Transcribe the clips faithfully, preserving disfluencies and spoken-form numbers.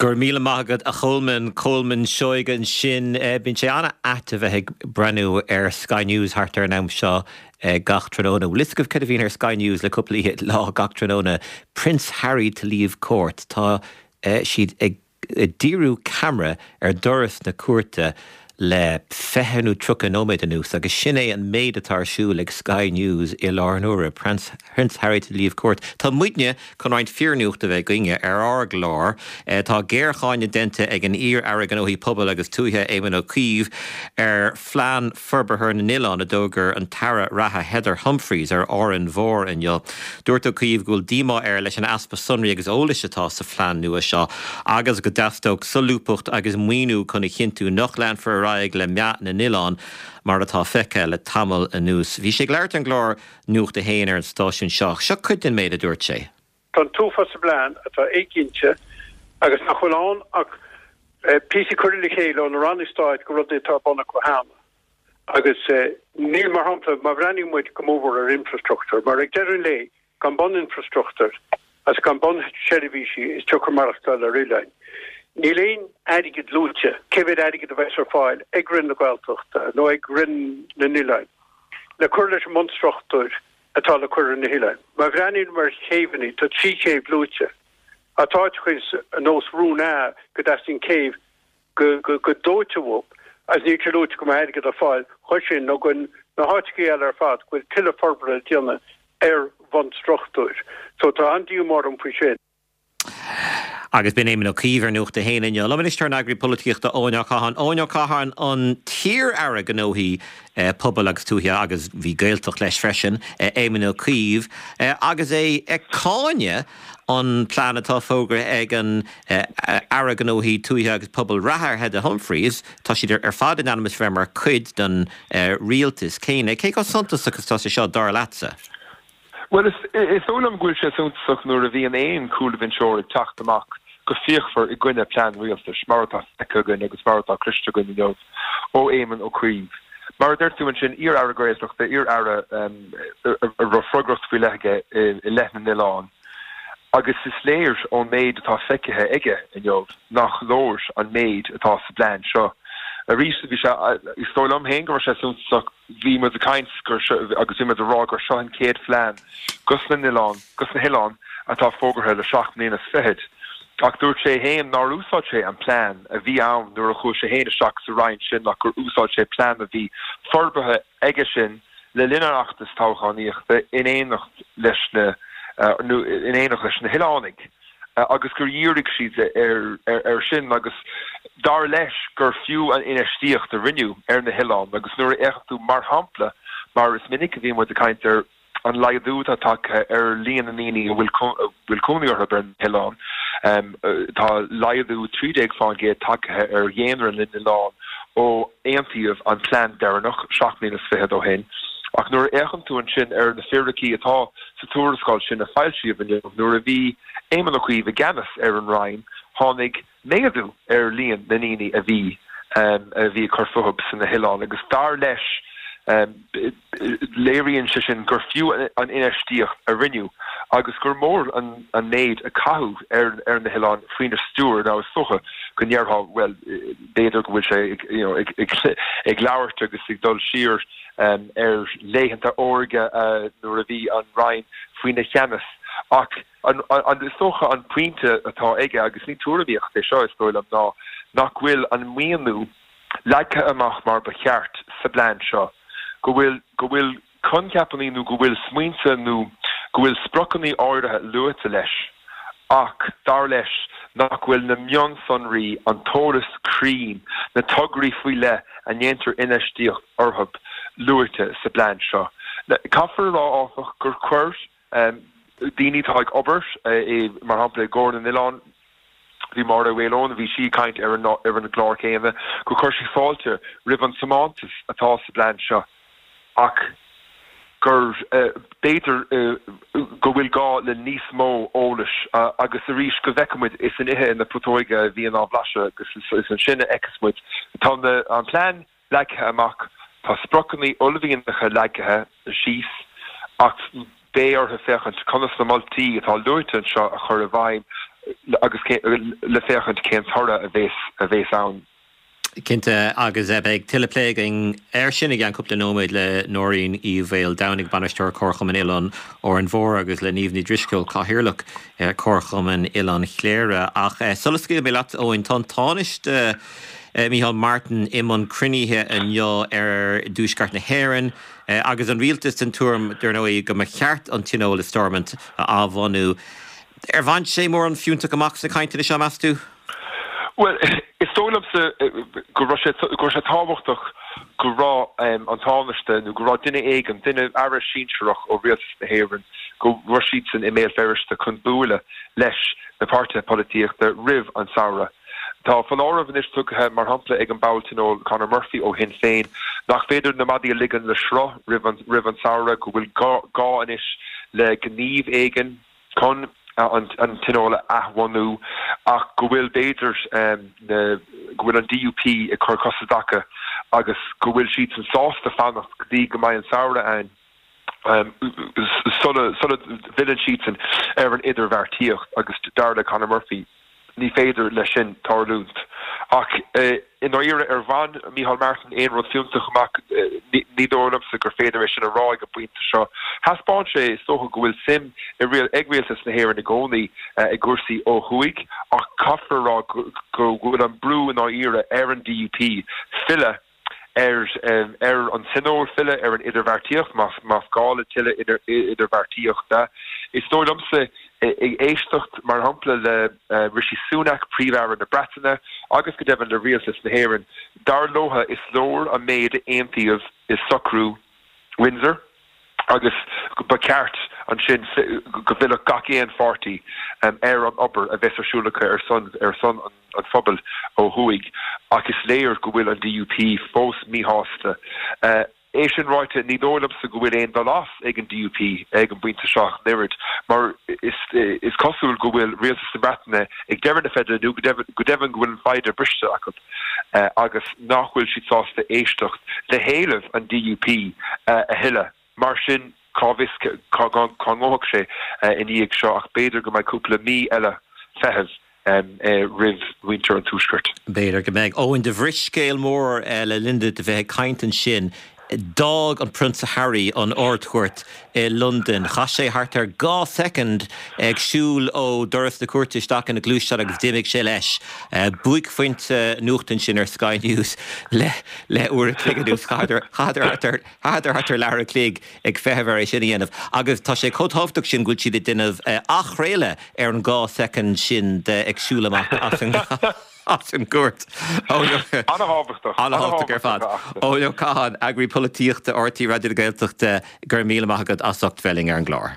Gur míle maigad a Coleman, Coleman Shoiga an sin bíonn sé anna aitibh ag brenn ar Sky News hartar an am seo gach tróna. Liscomh cad a bhíon ar Sky News le cúpla lá gach tróna. Prince Harry to leave court. Tá siad ag díriú camera ar doras na cuarta le fehanú trucha nóméid anús agus sin é an méid atá siúil ag Sky News i lár Prince, Prince Harry to leave court. Tá muidne chun roiint fearnúcht a bheith ginge ar arg lár. Tá géircháine dente ag an ír airg an óhí pobl agus túthe éman ó Cíomh ar phlean forbarthar na Nilán a dógur an tara ratha Heather Humphreys ar áran mhór in jo. Dúirt ó Cíomh gúil díma ar leis an aspa sunraí agus ólis atá sa phlean nua seo. Agus go dastóg solúpacht agus muoinú chun i chinú nach lean for ag le meat na Nilán mar atá feice le tamil a nús. Bhí sé gléirt an glór nuacht a héin ar an stáisiún seach. Seo chuid méid a dúirt sé. Tá túfa sa bláin atá éicinnte agus nach chuileán ach písi chuirla chéile an rannistáid go rud é tá bonna go hána. Agus níl mar hampla mar bhreaní muid go mór ar infrastructure, mar ag deirún lé gan bon infrastructure as gan bon televísi is tuchar marachtáil a rilein. Níléon adigid lúte, cefid adigid a bheits ar fáil, ag rinn na Gaeltacht, nó ag rinn na Nilein. Le chuir leis an monstrachtúir atá le chuir na Hilein. Má bhreanín mar chéhanní tá trí céh lúte. Atáid chuis an nós rúna go dastin céh go go dóite bhop, as ní lúte go adigid a fáil, chuir sin nó gon na háitcí eile ar fad, goil tiile forbara dianna ar van strachtúir. So tá andíú mar an fui sin. Agus bin éman ó Cíomh ar nuacht a héanaine. Lá minister an agri políochta Óine Cahan. Óine Cahan an tír airg an óhí pobl agus túthe agus bhí gaeltocht leis freisin éman ó Cíomh. Agus é ag cáine an plán atá fógra ag an airg an óhí túthe agus pobl rathar Heather Humphreys. Tá siad ar fad in animus fer mar cuid don rialtas céine. Cé go santas agus tá sé seo dar latsa? Well, is is ólam gúil sé súntasach nuair a bhí an éon cúla bhín seoir teacht amach go fíochfar i gcuine plán rialtas martha ecagan agus martha Christagan i neamh ó éman ó Críomh. Mar d'irtú an sin ír ara gréisach de ír ara a rofrogracht fí leige i lethna Nilán. Agus is léir ó méid atá feicithe ige i neamh nach lóir an méid atá sa bláin seo. A rís bhí se is stoilm héin go sé súntasach bhí mu a caiinsgur agus bhí mu a rá gur seo an céad phlean gus na Nilán, gus na Hileán atá fógarthe le seach mbliana fithe. Ach dúirt sé héim ná úsáid sé an plán a bhí ann nuair a chuair sé héine seach sa rainn sin nach gur úsáid sé plán a bhí forbarthe aige sin le linneachtas táchaíochta in éanacht leis na in éanacht leis na Hileánig. Uh, agus gur dhéirigh siad ar ar ar sin agus dar leis gur fiú an inistíocht a rinneú ar na Hileán agus nuair a échtú mar hampla mar is minic a bhíon mu a caint ar an laadú atá ar líon na níní bhfuil cúnaíortha ar na Hileán um, tá laadú trídéag fáin gé takeithe ar dhéanaar in Nilán ó éontaíomh an plán dearnach seach mbliana fithe ó hen. Ach nuair échan tú an sin ar na fearraí atá sa túrascáil sin a fáilsíomh in nuair a bhí éman ó Cíomh a ganas ar an rainn tháinig méadú ar líon na níní a bhí um, a bhí chufuthb san na Hileán agus dar leis um, léiríonn se sin gur fiú an inistíocht a rinneú agus gur mór an, an néid a cathú ar, ar na Hileán faoin stúr ná socha go nearthá well béidir go bhfuil sé you know, ag, ag, ag leabhart agus ag dul siar um, ar léhananta óige uh, nuair a bhí an rainn faoin na cheannas ach an an socha an puinte atá ige agus ní túrabíocht é seo is stoilm ná nach bhfuil an míonú leice amach mar ba cheart sa bláin seo go bhfuil go bhfuil conceapaníú go bhfuil smuointeanú go bhfuil sprochannaí áirithe luata leis ach dar leis nach bhfuil na mion sonraí an tóras crín na tugraí faoi le a dhéantar inistíocht orthab luata sa bláin seo. Caithfar rá áfach gur chuir um, Dini tá ag obert é mar hapla Gordon Nilán bhí mar a bhélón bhí si caint ar an ar an glár céime go chuir sí fáilte rih an semantas atá sa bláin seo ach gur béidir go bhfuil gá le níos mó ólais agus a rís go bhheicimiid is an ithe na putóige bhí an ábhlaise agus is an sinne eicasmuid tá an plán leicethe amach tá sprochannaí olbhíonnacha leicethe síos ach bé ortha fechant conas na Maltaí atá luirtean seo a chur a bhaim agus le féchant cén thora a bhés a bhés ann. Cinnte agus ag tiilepléing ar sinnig an cúpla nóméid le nóirín í bhéil danig banisteir Corcham an Ilan ó an bhór agus le níomhní driscoil cáthirlach Corcham an Ilan chléire ach solascíil mé leat ó in tátáiste Micheál Martin imon criníthe an jo ar dúsgart na Héireann agus an rialtas an túm der nó go mar cheart an tinóla stormant a ábhanú. Ar bhaint sé mór an fiúnta amach sa cainte se measú? Well, is tólam sa go sé táhachtach go rá an táhaiste nó go rá duine éigen duine ara síseach ó rialtas na Héireann go ruisiid san email ferriste chun búla leis na parte politíocht de rih an saora. Tá fan ámh is tuthe mar hapla ag an Baltinol Conor Murphy ó hin féin nach féidir na madí ligan le sro rih an saora go bhfuil gá inis le gníomh éigen chun an an tinóla ahhaú ach go bhfuil béidir go bhfuil an D U P i chur cosadacha agus go bhfuil siad an sásta fannach dí go maiid an saora ein sola villain sheetsen ar an idirhhartíocht agus darla Conor Murphy ní féidir le sin tarlúnt ach in áire ar bhain Micheál Martin éon rud fiúntaach amach ní dólam sa gur féidir sin a rá go buinte seo. Haspáin sé socha go bhfuil sim i rial agréaltas na Héireann na gcónaí i gcúrsaí ó thuaig ach caithfar rá go bhfuil an brú in áire ar an D U P fille Er um, er an sinóir fille ar an idirhhartíocht mas mas gála tiile idir idirhhartíocht da. Is dólamsa ag éistecht mar hampla le uh, Rishi Sunak príomhhar na Bretainne agus go devan le rialtas na Héireann. Dar lótha is lór a méid aontaíomh is socrú Windsor agus ba ceart an sin go bhfuil gacéan forty um, ar an obair a bheits arsúlacha ar son ar son an, an phobal ó thuaig ach is léir go bhfuil an D U P fós míhásta. Uh, é sin ráite ní dólam sa go bhfuil éon dal as ag an D U P ag an buinte seach nirid, mar is is cosúil go bhfuil rialtas na Bretainne ag devan na feidir nó go devan go bhfuil an feidir briste acu uh, agus nachhfuil siad sásta éistecht le héalamh an D U P uh, a hiile. Mar sin cávis cángóach sé in íag seo ach béidir go mai cúpla mí eile feheh um, uh, rih winter an túsgurt. Béidir go méid ó in de bhriscéal mór le Linda de bheith caiintean sin dog an Prince Harry an áirthuirt i London. Cha sé hart ar gá second ag siúl ó doras na cuairteach ach in na glúiste agus déimig sé leis. Buig foint nuachtain sin ar Sky News le le uair cligadús chadar chadar chadar hatar lear clig ag fehebhar sin dhéanamh. Agus tá sé cótábhtach sin gúil siad duineh ach réile ar an gá second sin de ag siúl amach as an as an gúirt. Anhabhachtach. Anhabhachtach ar fad. Ó leo cáhan agri políochta R T Radio Gaeltachta gur míle maithagad asacht felling ar an glár.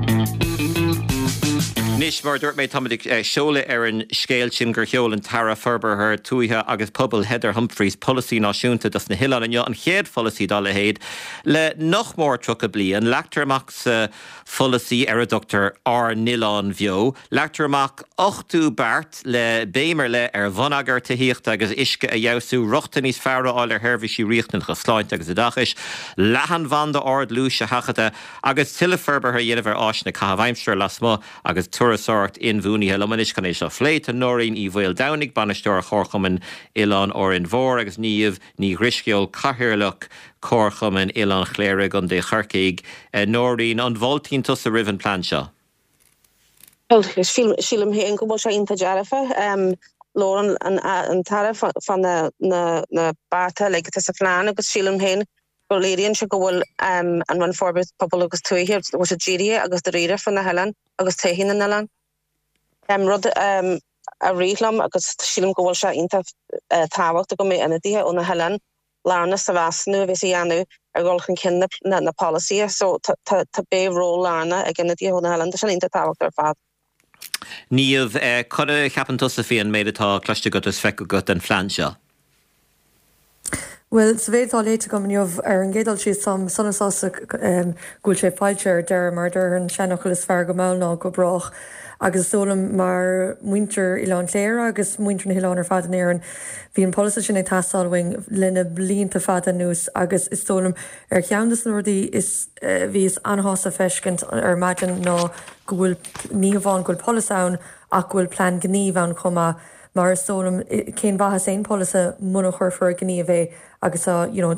Nis mar dúirt méid tamadig seola ar an scéal sin gur cheol an Tara Ferber tuaithe agus pobl Heather Humphreys policy náisiúnta das na Hill an an chéad policy dá le héad le noch mór trucha bli an leachtar amach sa policy ar a Doctor R. Nilán Bheo leachtar amach ochtú bart le béimer le ar bhunagar taíocht agus isce a jausú rochta níos fearra áil ar hervisí riachtan chasláint agus a dachis lehan van de ard lúis a hachata agus Tilla Ferber her dhéanamh áis na cahaimsir lasmo agus Turasart in bhúnithe lomanis can é seo fléit an nóirín í bhfuil danig banisteir Corcham an Ilan ó in bhór agus níomh ní grisceol cathirlach Corcham an Ilan chléire gan de charcaig nóirín an bhultín tus a rivan plan seo. Well, sílim héan go bhfuil sé inta dearafa Lauren an Tara fan na na bata le sa phláán agus sílim héan go léiríonn se go bhfuil an bhain forbid pobl agus tuaithe was a ddíri agus de riire fan na Helen agus taihín na Helen. Um, rud um, a rilam agus sílim go bhfuil se inta uh, táhacht go mé ina dtíthe ó na Helen lána sa bhasnú bhís a dhéanú ar ggóilchan cin na, na policy so tá bé ró lána ag ina dtíthe ó na Helen tá sin inta táhacht ar fad. Níomh uh, chuda cheapan tusa fion méid atá cloiste go is feice go an phláán seo. Well, sa bhéad á léite go mniuh ar an ggéadal siad sam sonasása gúil sé fáilte de mar ar an seanachil is fear go mána go brach agus sólam mar muinter i lán léir agus muinter na hián ar fad an éan bhí an policy sin ag tasáilhaing lena blionanta fada nús agus is sólam ar cheandas nuirdaí is bhí is anhása feiscint ar maidin ná go bhfuil níomháin goil polisán ach bhfuil plan gníomh an chuma mar sólam cén bhatha sé polasa muna chuirfar gníomh é agus you know,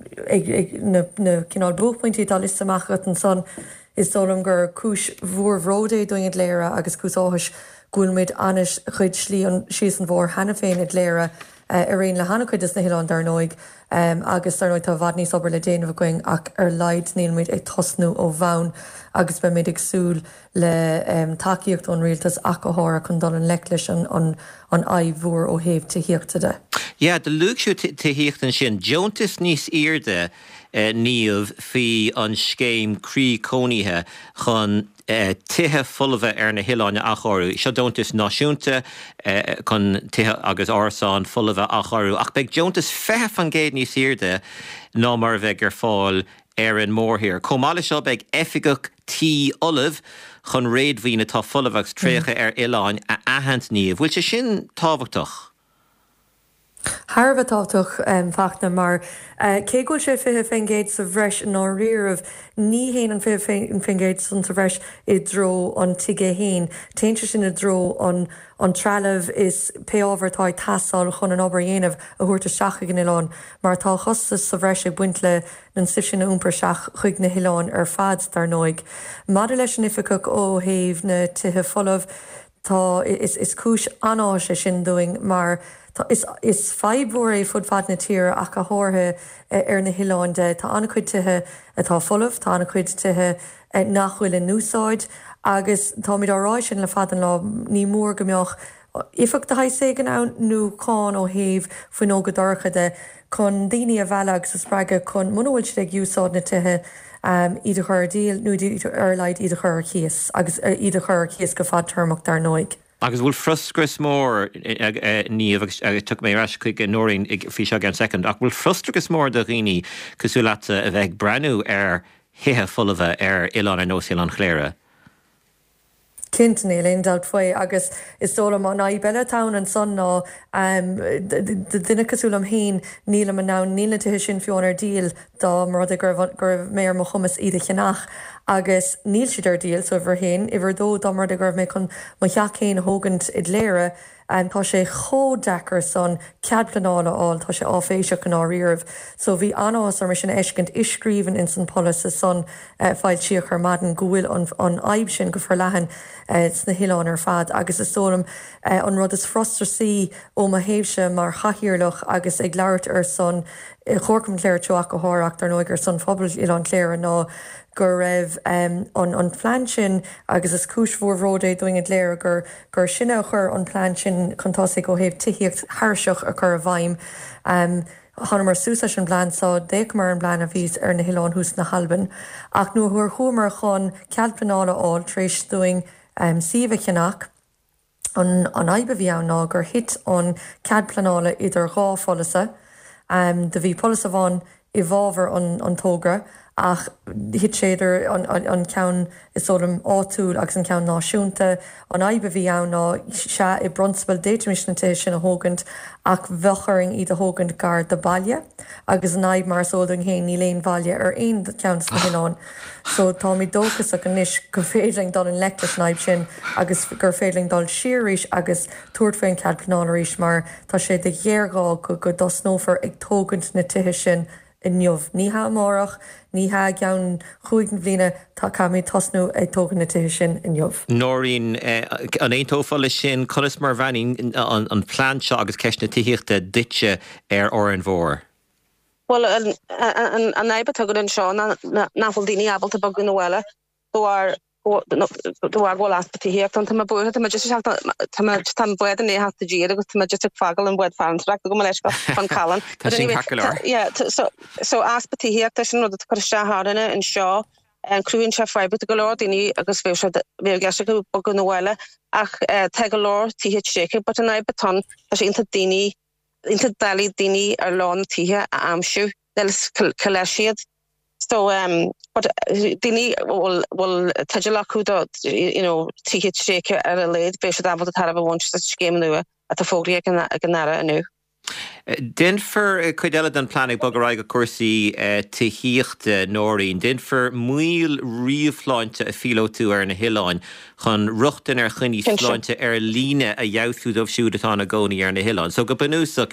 na cinál buchpointí dá is amachchat an son is sólam gur cúis bhór bhródé doing it léire agus cús áthis gúilmid anis chuid slí an síos an bhór hena féin it léire uh, ar réon le hana chuid is na hián dar nóig um, agus dar nóid tá bhad níos obair le déanamh going ach ar leid nílmid ag tosnú ó bhain agus be méid agsúl le um, takeíocht ón rialtas ach go hára chun dal an leiclis an, an, an aibhúr ó héamh tííochtta de. Ja, de luúsú tííocht an sin, Joontas níos irde uh, níomh fi an scéim crí cónithe chun Uh, tithe fullmheh ar na hiáine a chorú. Seo Joontas náisiúnta uh, chun tithe agus ársáin fullmheh a chorú. Ach beag Joontas fethe fan géad níos irde ná mar bheith gur fáil ar an mórthír. Comála seo beag efigach tí olah chun réadmhína tá fullmheachs trécha ar Iláin a ahant níomh. Bhfuil sé sin tábhachtach? Harbh tátoch um, fachna mar uh, cé gúil sé fithe fingéid sa bhreis ná riamh ní héin an fithe fingéid san sa bhreis i dro an tuige héin. Téinte sin i dro an an trealamh is pe ábhartá tasáil chun an obair dhéanamh a thuirta seacha gan Iláin, mar tá chostas sa bhreis ag buint le an si sin úmpar seach chuig na Iláin ar fad dar nóig. Mada leis an ifigach ó héamh na tuthe fullmh tá is, is cúis anáis é sin doing mar Is, is feibhór é fud fad na tír ach a thórtha ar na Iláin de tá anna chuid tuthe atá fullmh, tá anna chuid tuthe nachhfuil in núsáid agus tá míid árá sin le fad an lá ní mór gombeoch ifach de haigh an nó cáin ó héamh faoin ó go dorcha de chun daoine a bhealach sa spreige chun mhfuil si ag úsáid na tuthe um, iad chur díal nó ar leid iad chur chias agus iad chur chias go fad termach dar nóig. Agus bhfuil frustras mór níomh tu mé ras chuig nóirín ag fi se gan second, ach bhfuil frustragus mór do rií cosú leat a bheith breanú ar hithe fullmheh ar Iláin ar nóisiil an chléire. Clinton éon dal foioi agus is dóla má na beile town an son ná um, duine cosúlam hain nílam an ná níla tuthe sin fiúin ar díal dá mar a gur mé mo chumas iad chenach agus níl siad ar díal so bhar hain i bhar dó dá mar a gur mé chun má cheachéin hógant i léire an tá sé chódechar son cead planála áil tá sé áféiseach an áíirh. So bhí anás ar mar sin eiscint iscríban in san polis son uh, fáil siach ar madan gohfuil an, an aib sin go for lehan uh, sna Iláin ar fad agus is sólam uh, an rud is frustrasaí ó ma héimse mar chahirirlach agus ag leirt ar son uh, chorcam léir teach go háach ar nóigur son fphobal Iláin léir ná gur raibh um, an, an plan sin agus is cúis mhór bhródé doing it léir gur gur sinne chur an plan sin chuntása go héobh tuíocht thaiseach a chur a bhaim. Um, Hanna mar súsa sin bláin sá déic mar an bláin a bhís ar na Iláin hús na Halban. Ach nó thuair chuair chun cead planála áil tréis doing um, siomh chenach an, an aibe bhí an ná gur hit an cead planála idir gá folasa. Um, de bhí polasa bhain i bhábhar an, an tógra ach hit séidir an, an, an ceann is sólam áitiúil agus an ceann náisiúnta an aibe bhí ann ná se i bronsbal déitimisnata sin a hógant ach bhecharing iad a hógant gar de bailile agus an aib mar sóding héin ní léon bailile ar aon ceann na Iláin. So tá mí dóchas a an níis go féidling dal an leiclis naib sin agus gur féidling dal siaríis agus tuairt féin cead planálaríis mar tá sé de dhéargá go go dosnófar ag tógant na tuthe sin in neomh. Ní ha mórach, ní ha ceann chuig bhíine tá camí tosnú ag tógan na tuthe sin in neomh. Nóirín an éon tófáil sin conas mar bhaing an, an plán seo agus ceis na tííochta duite ar ó an bhór. Well, an an an aibe tugad an seo nafol daoine abalta bag na bhile dóar dóar bhil aspatííocht an tá buúthe tá just tá buad an éhasta díad agus tá just fagil an buad fanreaach go leis go fan calan. Tá sin cacalir. Yeah, so so aspatííocht sin nó chu seána in seo an cruúin se freibe go leir daoine agus bhé bhé geiste go bag na bhile ach te go leir títhe séice, but an aibe tan tá sé inta daoine inta dalí daoine ar lán títhe a amsú delas coléisiad. So um but dini will will tajala kuda you know títhe séice ar a léad bé sé dábhad a tarabh bhaint sa scéim nua a tá fógraí ag an nara anu. Den for chuile den planning bogaráig go cuasaí tíhíocht nóirín, den for muil riomhláinte a fíó tú ar na hiáin chun ruchtain ar chuní sláinte ar líne a jaúdmh siúdatá a gcónaí ar na hiáin. So go banúsach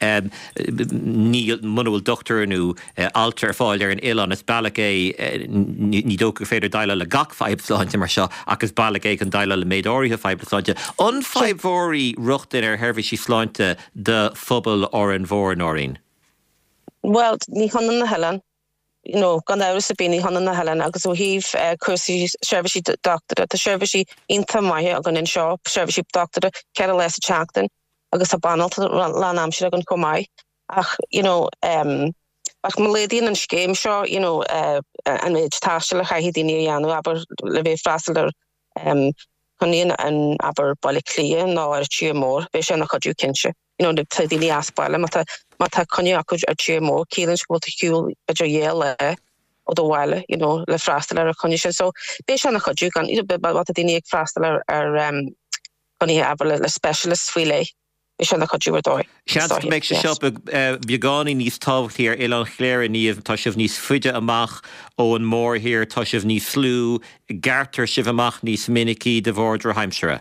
ní manúil doctorú altar fáil ar an Ián is bailach é ní dócha féidir daile le gach feibsláinte mar seo agus bailach é an daile le méadóirithe feibsláinte. An feibhóirí ruchtain ar herbhí sí sláinte de phobal or an bhór nóirín? Well, ní chunan na helan. You know, gan áras sa bí ní chunan na helan agus ó híh cuasaí seirbhísí doctora, tá seirbhísí inta maithe a gan in seo, seirbhísí doctora cead leis a teachtain agus a banalta lean amsir a gan comáid. Ach, you know, um, ach má lédaíonn an scéim seo, you know, uh, an méid táiste le chaithí daoine a dhéanú, aber le bhéh freastal ar um, chuníon an aber bailí clia ná ar tíú mór, bheith sé nach chuidú cinse. You know, de tydini asbaile, mata mata conio acu a tíu mór, cílann go bhfuil ciúil beidir dhé le ó do bhile, you know, le freastal ar a conio sin. So, bheith sé nach chuidú gan, you know, mata daoine ag freastal ar, ar um, conio aber le, le specialist fhui le. Bheith sé nach chuidú ar dói. Seans meid se seo beagání níos tábhacht ar Ián Chléir níomh tá sibh níos fuide amach ó an mór hir tá sibh níos slú, gartar sibh amach níos minicí de bhórdra heimsere.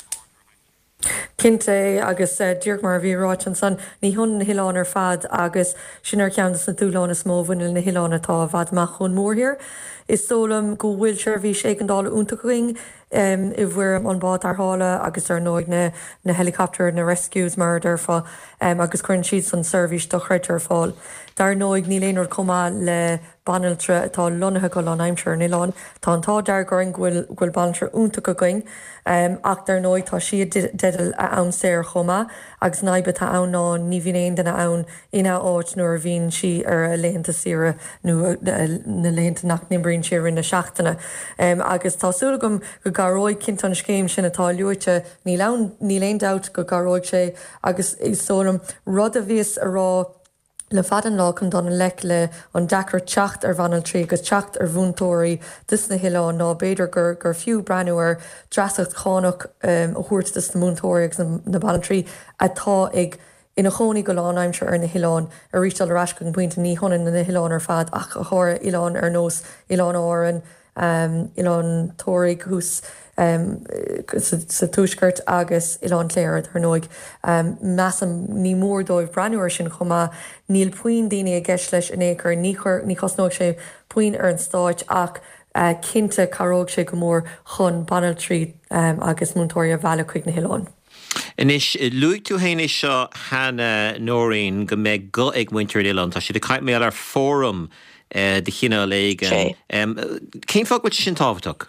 Cinte agus uh, dúirt mar bhí ráit an san ní hunn na hiáin ar fad agus sin ar ceantas na dúláin is móbhainil na hiáin atá bhd meach chun mórthir. Is sólam go bhfuil seirbhí sé an dála únta going um, i bhfuir an bád ar hála agus ar nóid na, na helicopter na rescues mar ar fá um, agus chuann siad san service do chreid ar fáil. Dar nóid ní léonar comá le banaltre atá lonathe go an aimseir in Ián, tá antá dear goring ghfuil ghfuil banaltre únta go going, um, ach dar nóid tá siad dedal a ann séir chomá, agus naibbe tá ann ná ní bhíon éon dena ann ina áit nuair bhíonn si ar a léanta sira nó na léanta nach nimbríonn siar in na seachtainna. Um, agus tásúla gom go garóid cinnt an scéim sin atá luaite ní léon dat go garóid sé agus is sólam rud a bhíos a rá le fad an lá chun don an lec le an dachar teacht ar bhanal trí agus teacht ar bhúntóirí dus na hiáin ná beidir gur gur fiú breanú ar dreasacht chánach um, a thuirt dus na múntóirí agus na, na bhanal trí atá ag ina chonig go láin aimseir ar na hiáin a rístal a rasca an buinte ní honan na hiáin ar fad ach a chóir Ián ar nós Ián áan um, Ián tóirí hús Um, sa túisgurt agus Ián Chléir ar nóig um, measam ní mór dóibh breanúir sin chumá níl puoin daine a gceis leis in éair ní ní chosnóg sé puoin ar an stáit ach uh, cinnte caróg sé go mór chun banal trí um, agus múntóirí a bhela chuig na hiáin. Inis luigh tú héine seo hena nóirín go méid go ag muintear Ián, tá si de caiip mé ar fórum uh, de chinál éigen. Um, Cén fog bhfuil sin tábhachtach?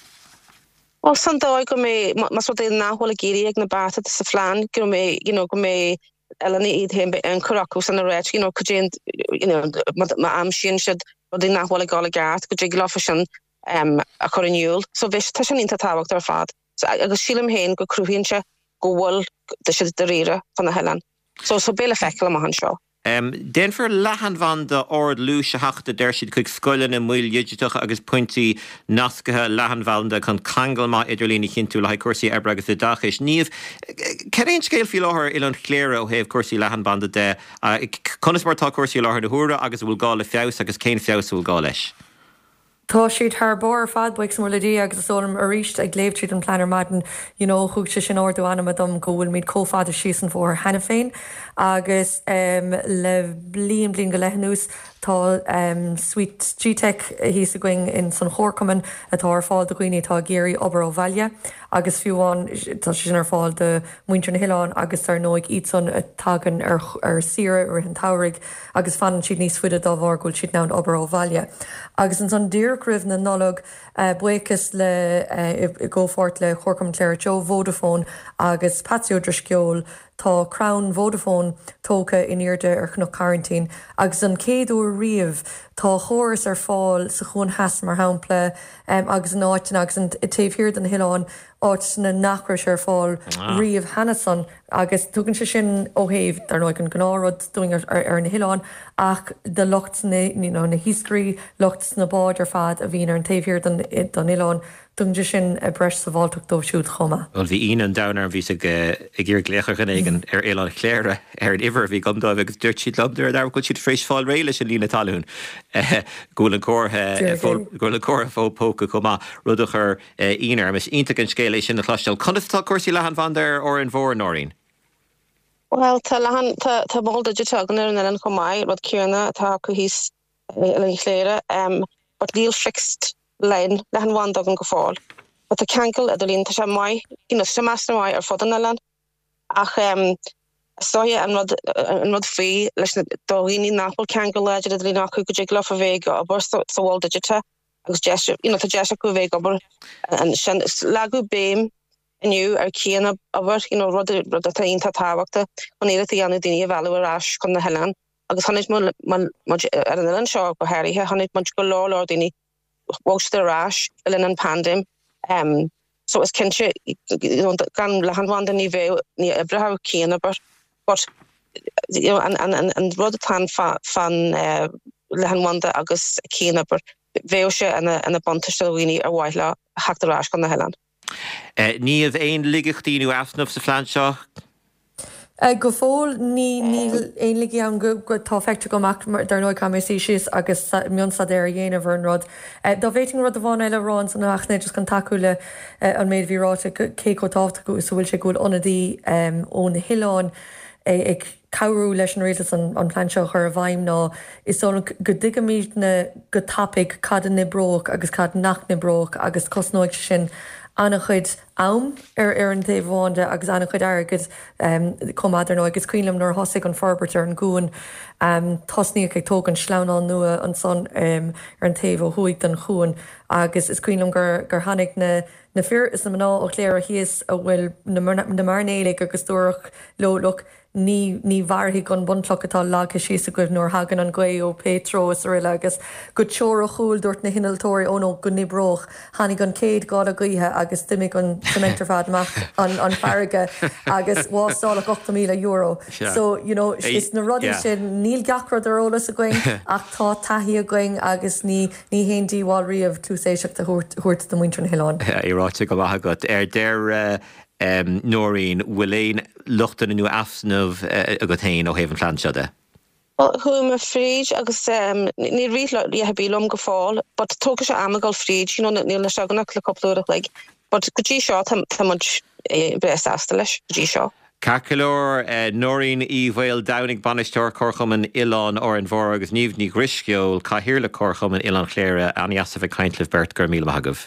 Well, san dói go mé, mas wat éidir náhol a géri ag na bata sa flan, go mé, you know, go mé elani iad hyn an coracus an a reit, you know, cwjyn, you know, ma am sin sydd bod éidir náhol a gála gart, go jig lofa sin um, a chor yn iwl. So fes, ta sin inta tawag dar fad. So agus sílim hen go crwhyn se go wal da sydd dyrira fan a helan. So, so bela fecal am a han sio. Um, Den for lehan van de ord lúse hachta der siad chuig scoilin in muil idirtach agus pointí nascathe lehan valda chun cangal má idirlíní chinú le cuasaí ebre agus i dachis. Níomh, ceréon scéil fi láthir Ián Chléir ó héobh cuasaí lehan banda de, conas martá cuasaí láthir na húra agus bhfuil gá le feus agus céin feus bhfuil gá leis. Tá siad th bar fad buic sam ledí agus sóm a ríist ag léibh tríd an planar maidin, you know, chuig se sin orú anam dom go bhfuil míad cófád a síosan fór hena féin agus um, le blion blion go leithnús tá um, Sweet G-Tech hí a going in san chórcuman atá ar fáil do gooine tá géirí obair ó bhaile agus fiúháin tá sin ar fáil de muintear na hiáin agus ar nóig iad san a tagan ar, ar sire ar an tairigh agus fan siad níos fuide dá bhar gúil siad ná obair ó bhaile. Agus an san díircribh na nolog uh, buchas le uh, i, i ggófort le chórcum Chléir Joe Vodafone agus Patio Drisceol tá Crown Vodafone tóca in irde ar chnoch quarantine agus an céadú riamh tá chóras ar fáil sa chun heas mar hampla um, agus an áitin agus an taobhhirir den hián áit na nachris ar fáil riomh Hannason agus tugann se sin óhéh ar nó an gnáród doing ar, ar, ar na hián ach de locht na, you know, na híscrí locht na báid ar fad a bhín ar an taobhhirir den, den hián Dung sin a bres sa bháilteach dó siúd chuma. Well, bhí inan downar bhí ag ggéir gléchachan éigen ar Élan Chléire ar an iver bhí gomdá agus dúirt siad lomdar dar go siad fréis fáil réile sin lína talún. Gúlan cótha gúlan cótha fó póca chumá rudach ar inar mas ionta an scéile sin na chlastal. Conistá cuasaí lehan van der or an bhór Noreen? Well, tá lehan tá tá bólda detegan ar an elan chumáid rud ciarna tá acu hís Élan Chléire um but líl fixed lein lehan bhain dogan go fáil. But a cankle a dolín tá sé mai, you know, sem master mai ar fodan elan. Ach um stoia an rud an rud frí leis na dóghíní napol cankle leidir a dolín acu go jigla fa vega a bor so wall digita agus gesture, you know, tá gesture go vega aber an sin lagu béim iniu ar cían aber, you know, rud rud a taín tá tábhachta an éire tí anna daine bhealú arás chun na helan. Agus hanid man man ar an elan seo go heirithe hanid man go lá lá daine watch the rash in an pandem um so it's kinche you know gan lahan wanda ni ve ni ebrahau kina but but you know and and and rod tan fan uh lahan wanda agus kina but veoshe and a and a bontastel wini a waila hak the rash gan na helan eh ni of ein ligichti nu afsnof sa flanshaw Uh, go fóil ní ní éonlaigh an go go tá feicte go mac dar nó caméisiis agus mionsa déir dhéanamh an rud. Dá bhéiting rud a bháin eile rán san achna just gan takeúile an méid bhíráte cé go táta go so bhfuil sé gúil onadí ón hiáin ag cabhrú leis an réaltas an planseo chu a bhaim ná is ó go dig míid na go tapig cad na broch agus cad nach na broch agus cosnóid sin anna chud am ar ar an taobháinde agus anna chud agad um, comadar nó agus cuilam nóair thosaigh an forbert ar an gún um, tosníoch ag tóg an sleánán nua an son um, ar an taobh ó thuig den chuún agus is cuilam gur gur hanig na na fear is na mná ó léir a híos a bhfuil na marnéalaigh agus dúach lóloch ní ní bharthaí gon buntlachatá lácha síos a goibh nóair hagan an gcué ó Pétrós ar ile agus go teoir a chúil dúirt na hinaltóirí ó nó go nibroch hanig an céad gád a gaothe agus duimiigh an cementar fad amach an an farige agus bhásála ochta míle euro. So you know is na rudí sin níl gacrad arolalas a going ach tá taithí a going agus ní ní héon díháil riamh túséiseach a thuirt do muintre an Hiláin. Iráte go bhaithe agat ar déir Um, Noreen, Willeen, luchtan in nu afsnov uh, a go tain ó hefn planseade? Well, who me fríd agus um, ní ríla í heb bílum go fáil, but tóga se amagal fríd, you know, níl na seganach le coplúach like, but go dí seo tam much bres asta leis, go dí seo. Cacalor, uh, Noreen í bhfuil downig banisteir corchum an Ilan or an bhór agus níomh ní grisceol caithír le corchum an Élan Chléire aniasah caintlah bert gur míle magah.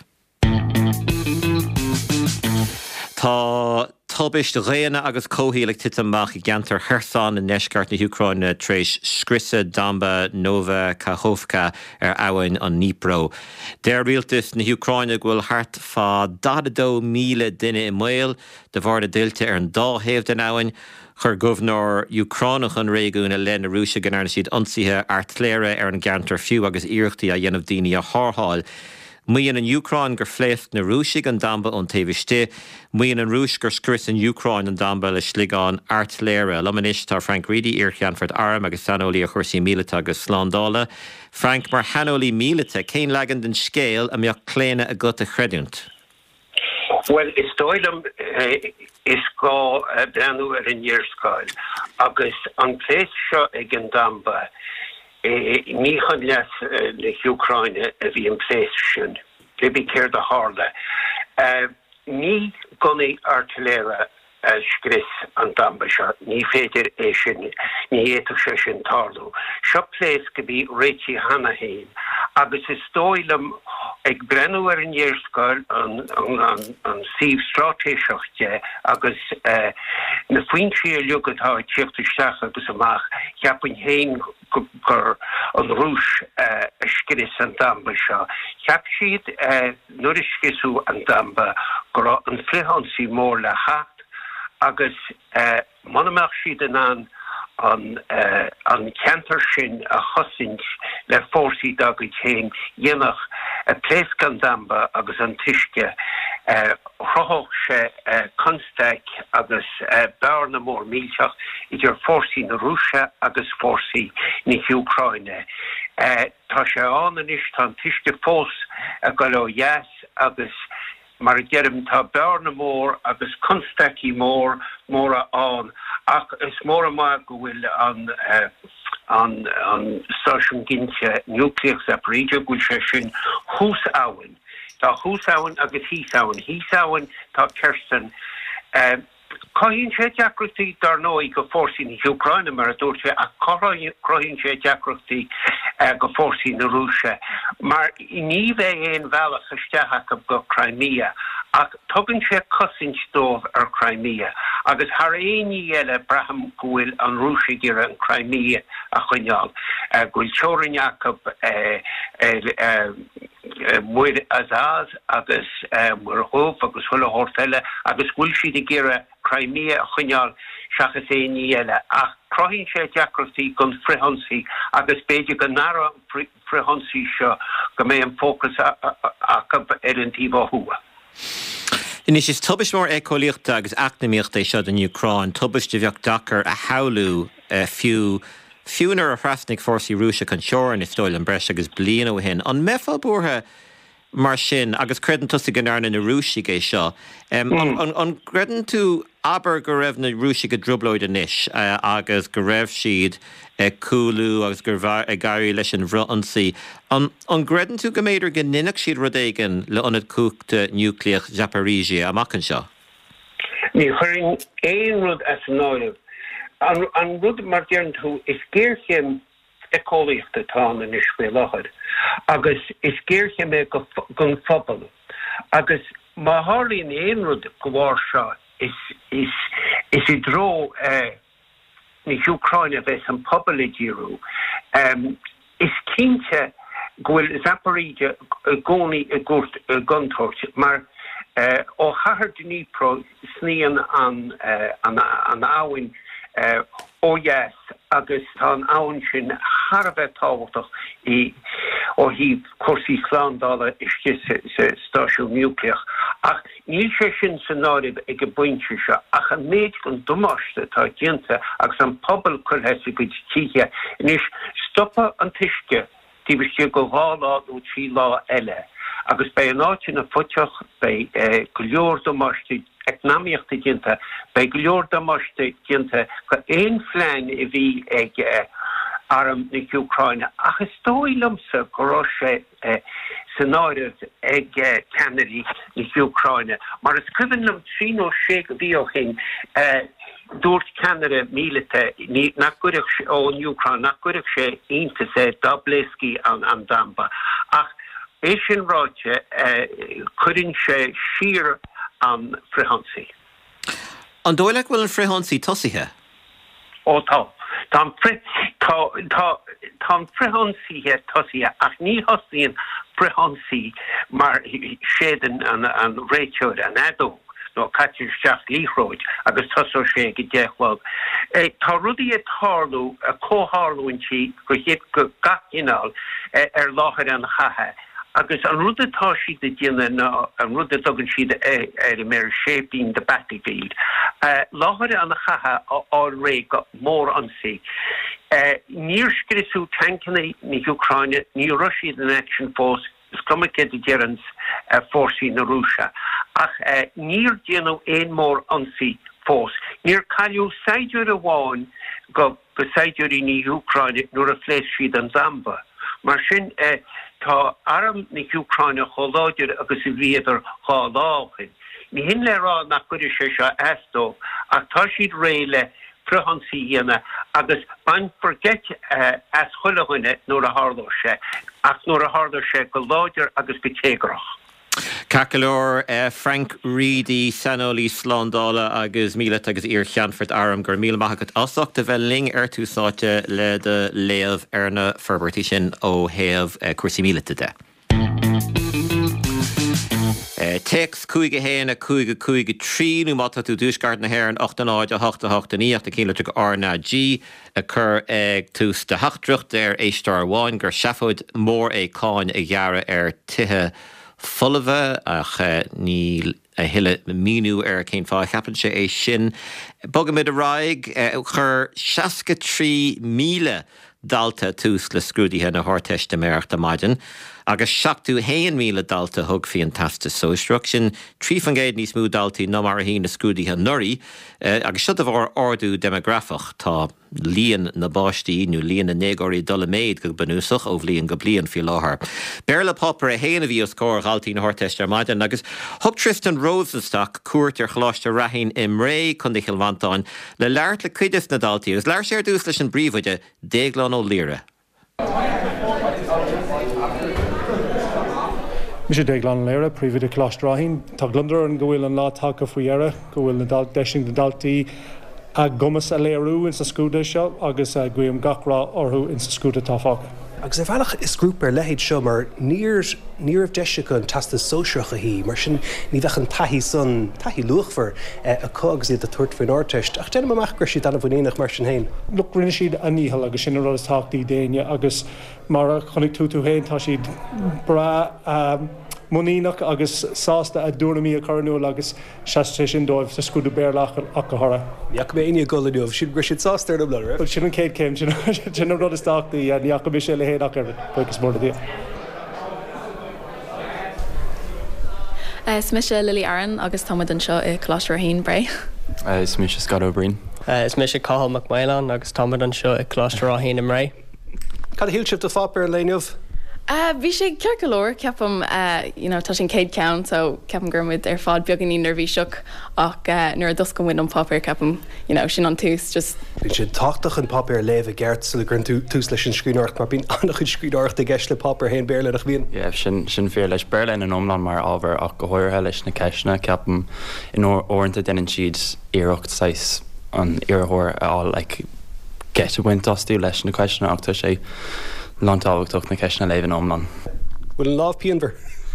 Tá tubaist réana agus cóhílaigh titamach I gceantar thursan in neisceart na Ucráine tréis scrisa damba nova Kachovka ar abhainn an Dnipro. Déir rialtas na Ucráine bhfuil thart fá dadadó míle duine I mail de bhar na duilte ar an dá thaobh den abhainn chur governor Ucránach an réigiún a len na Rúise gan airna siad ionsaithe artléire ar an gceantar fiú agus iarachtaí a dhéanamh daoine a thártháil. Muíon an Ucráin gur phléist na Rúisig an damba ón taobhiste, muíon an Rúis gur scris an Ucráin an damba le sligáin artléire. Lomanis tar Frank Reedy Iarcheanford Aram agus sanolí a chuirsaí míleta agus sládála. Frank mar hanolí míleta, cén legan den scéal a meoch cléine a gut a chreidúnt? Well, is dóilem uh, is gá uh, brenú ar an Iarscáil, agus an pléis seo ag an damba ní chun leis le Ucráine a bhí an pléis sin, le bí céir de hála. Ní gunaí artléire scris an damba seo, ní féidir é sin, ní éadach sé sin tarlú. Seo pléis go bhí réití Hanahéin, agus is dóilem ag brenú ar an Iarscáil an síomh strátéiseachte agus na faointí a lugadtá tíochtasteach agus amach ceapann héin gur an Rúis scris an damba seo. Ceap siad nuair is scisú an damba gur an phliathonsaí mór le hat agus manamach siad an an an uh, an canter sin a chosint le fórsaí dagad chéim dhéanach a pléiscan damba agus an tuisce chrothóg sé consteig agus bear na mór mílteach idir fórsaí na Rúise agus fórsaí na Ucraine. Tá sé anis tá tuisce fós a go le dheas agus mar gerim tá bear na mór agus consteigí mór móra an ach is mór má go bhfuil an uh, an an station ginte nuclear separation go sé sin hús áin tá hús áin agus hís áin hís áin tá Kirsten uh, Cohín sé deacrachtaí dar nóí go fórsaí na Ucraine mar a dúirt sé a cohín sé deacrachtaí go fórsaí na Rúise mar i ní bheith éon bhealach isteach go Crimea ach tugann sé cosint dómh ar Crimea agus thar aoní eile braham go bhfuil an Rúise gur an Crimea a chuineáil go bhfuil Teorainn Jacob muir Azaz agus Murchóf agus Hulla Hortelle agus bhfuil siad i gcéire Crimea a chuineáil seachas aoní eile ach crohín sé deacrachtaí gon frithionsaí agus beidir go nara frithionsaí seo go mé an fócas acu ar an tíomh thua. Inis is tubis mór écóíochta agus eacnamíochta seo in Ucrain, tubis de bheoh dachar a haulú fiú fiúnar a thrasnig fórsaí Rúise chun seoir is dóil an breis agus bliana ó hin. An mefa búthe mar sin agus credan tusa gnána na Rúise é seo. An credan tú aber go raibh na Rúise go drobhlóid inis agus go raibh siad cúlú agus gur gairí leis an bhronsaí. An credan tú go méidir go ninneach siad rud éigean le anad cúchta nucleach Zaporizhia amach an seo? Ní chuirín éon rud as an áilimh. An, an rud mar dearn tú is géirchéim ecóíochta tá in is fé láchad agus is géirchéim é gon phobal agus má tharlaíonn éon rud go bhfear seo is is is i dro uh, na Ucraine bheits an pobal i ddíriú um, is cínte go bhfuil Zaporizhia gcónaí a gúirt guntóirt mar uh, ó chathair Dnipro sníon an uh, an an áhain Uh, ó yes agus tá an áin sin Harbheith táhachtach i ó hí cuasaí chláándála isce sa stáisiún nucleach ach níl sé sin san áibh ag go buinte seo ach an méid an dumáiste tá dianta agus an pobal chuirthe go títhe inis stoppa an tuisce tíbiste go ghála ó trí lá eile agus bei an áit na futeach bei go leor dumáiste economíochta dianta bei go leor dumáiste dianta go éon phlein i bhí ag arm na Ucraine ach is dóilumsa go raibh sé san áireamh ag Kennedy na Ucraine mar is cuireann trí nó sé go bhí ó chin dúirt Canada mílite nach cuireadh sé ó an Ucraine nach cuireadh sé iontas é Dobleski an an damba ach é sin ráite cuireann sé siar an frithionsaí. An dóileach bhfuil an frithionsaí tosaithe? Ó tá. Tá an frithionsaíthe tosaithe ach ní hosaíonn frithionsaí mar séan an réiteoir an adó nó caitear seach líthróid agus tosó sé go deachháil. Tá rudaí a tharlú a cóthárlúintí go héad go gachinál ar láthir an chathe. agus an rud atá siad a dhéanana ná an rud a tugann siad ar mar shaping the battlefield. Láthir an chatha á ré go mór ansaí. Níor scriosú tancanna na Ucraine, ní Russiad an Action Force is cumaice de dearans fórsaí na Rúise. Ach níor déanamh éon mór ansaí fós. Níor caiú saidiúir a bháin go go saidiúirí na Ucraine nuair a phléis siad an Zamba. Mar sin tá arm na Ucraine choláidir agus i bhíidir cháláchan. Ní hin le rá nach cuidir sé seo eastóg ach tá siad réile frithionsaí dhéanana agus bain forget as chuileáine nuair a tharlóir sé ach nuair a tharlóir sé go láidir agus go tégrach. Cacalór uh, Frank Reedy Sanolí Slándála agus míle agus ír cheanfurt arm gur míle maithagat asachta bheith ling ar túsáte le de léamh arna ferbertí sin ó héamh uh, cuasaí míle de. Tex cúige héna cúige cúige trí nó mata tú dúsgart na hhéir an ochtan áid a hachta hachta níocht a cíle tu arna G a chur ag tús de hachtrucht ar éistar bháin gur seafóid mór é cáin a ghearra ar tithe fullave ach ní a hiile míú ar cén fá cheapan sé é sin. Bogamid a raig chur seasca trí míle dalta tús le scrúdaithe na hárteiste méreacht a maidin, agus seachtú héan míle dalta thug fion tasta sóistruach sin trí fan géad níos mú daltaí nó mar a hí na scrúdaithe nuirí, agus siad a bhar ordú demografach tá líon na báistí nó líon na négóirí dul méid go banúsach ó bhlíon go blion fi láthair. Béla Popper a héana a bhí os cóir galtaí na hárteiste ar maidin, agus thug Tristan Rosenstock cuairt ar chláiste rahín im ré chun de Chilvantáin le leart le cuidas na daltaí, agus leir sé ar dús leis an bríomhaide déaglan ó líre. Mis sé déaglan léire príomhid a chláiste rahín, tá glundar an go bhfuil an lá take faoihearra, go bhfuil na deising na daltaí a gomas a léirú in sa scúda seo agus a gcuim gachrá orthú in sa scúda táfága. Agus é bhealach is grúpa lehéid seo mar níor níor deise an tasta sóisireacha hí, mar sin ní bheith an taithí son taithí luachfar a cogus iad a tuairt faoin áirteist. Ach déanam amach gur siad anna bhfuinéach mar sin héin. Look, rinne siad a níhall agus sin ar is táchtaí déine agus mar a chunig tú tú héin tá siad bra um, Moníach agus sásta a dúramí a carnú agus seaste sin dóibh sa scúda béarlach ach go thora. Neach mé aine goladúmh sin gur siad sásta ar bla raibh. Sin an céad céim sin rud is táchtaí a neach mé sé le héadach ar buchas mór dí. Is mi sé Lily Aaron agus támad an seo i Chláiste Rahín Bray. Is mi sé Scott O'Brien. Is mi sé Cathal McMillan agus támad an seo i Chláiste Rahín im Ray. Cad hiil sibh do fápar léineh? Bhí sé cear go leir ceapam tá sin céad ceann, so ceapam gurmuid ar fád beaggan í nervhí seach ach nuair a dus go bhain an papir ceapam sin an tús just. Bhín sin táchtach an papir léh a gceart sa gur tús leis an scríúirt, mar bín annach chun scríúirt a gceist le papir héin béirleach bhíon. Yeah, sin sin fear leis Berlin an omlan mar ábhar ach go háirthe leis na ceisna ceapam in orintanta denan siad iirecht sais an iarthóir á like get a wintastú leis na ceisna ach tá sé Landtáhachtach na ceisna léhann omlan. Bhfuil an láh peanver?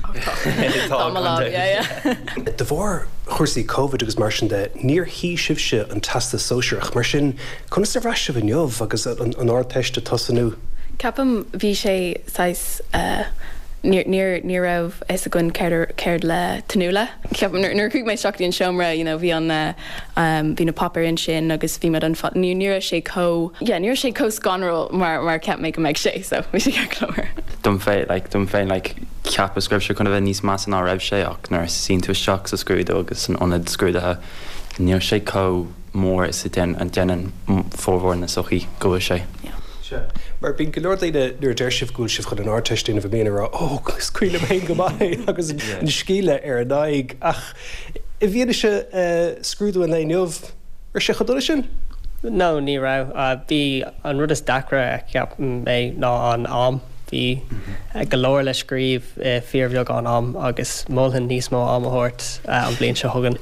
De bhór chuirsaí COVID agus mar sin de níor hí sibse an tasta sóisireach, mar sin chun is bhreise bh neomh agus an áirteiste tosanú. Ceapam bhí sé sais ní rah is a gon céir le tanúla. Ceapam nuair chuig méid seachtaí an seomra, bhí an bhí na papir in sin agus bhí an ní níor sé có níor sé có scanró mar mar ceap méid go méid sé, so bhí sé ceir. Dum fé dum féin le ceap a scriptú chuna bheith níos más an á raibh sé ach nuair sin tú seach sa scrúdú agus an onad scrúdathe níor sé có mór is den an denan fórhór na sochaí go sé. Mar bín go leirdaide nuair deirsimh gúil sibh chun an áirteistína bh méanará ó scuile héin go maiid agus an scíle ar an daig ach i bhíana se scrúdú an léinneomh ar sé chodula sin? No, ní rah. Bhí an rud is dacra ceap mé ná an am. Bhí go leir le scríomh fíormheag an am agus molthann níos mó am athirt an blion se thugan.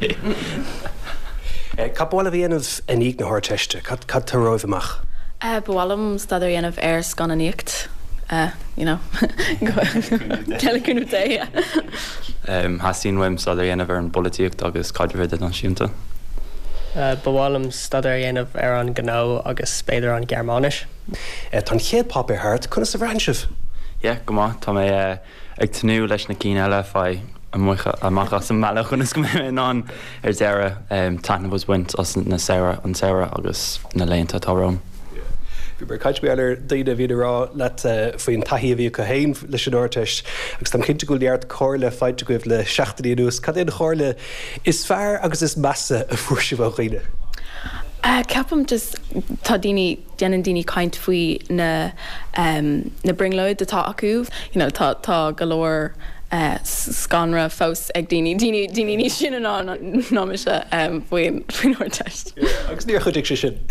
Capála bhíanamh a níag na háirteiste, cad tá roimh amach? Bhhalam staidir dhéanamh ar scannaíocht, Telecúnú dé. Hasín weim staidir dhéanamh ar an bolíocht agus caidirhid an siúnta. Bhhalam staidir dhéanamh ar an gná agus spéidir an Gearmánis. Tá chéad papir thart chuna sa bhreinsibh? Ié, go maith tá mé ag tanú leis na cí eile fá amach as an meach chun is go mé ná ar deire tana bhs buint as na saoire an saoire agus na léonnta tárám. Bhí bar caiit bealar daoine bhí rá le faoin taithí a bhí go héin leis an áirteist, agus tam cinnte go leart cóirle fáilte goibh le seachtaí nús. Cad éon chóirle is fearr agus is measa a fuairse bh chuoine? Ceapam just tá daoine déanaan daoine caint faoi na na bringleid atá acu, tá go leir scanra fós ag daoine daoine ní sin ná ná se faoin áirteist. Agus níor chuidigh sé sin?